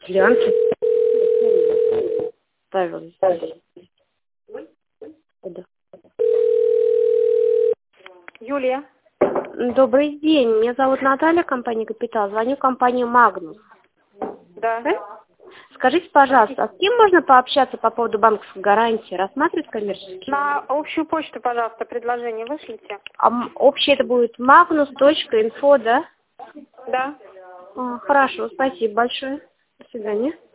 Гляньте. Ставил здесь. Да. Юлия. Добрый день. Меня зовут Наталья, компания «Капитал». Звоню в компанию «Магнус». Да. Скажите, пожалуйста, а с кем можно пообщаться по поводу банковской гарантии? Рассматривать коммерческий? На общую почту, пожалуйста, предложение вышлите. Общее это будет magnus.info, да? Да. Хорошо, спасибо большое. До свидания.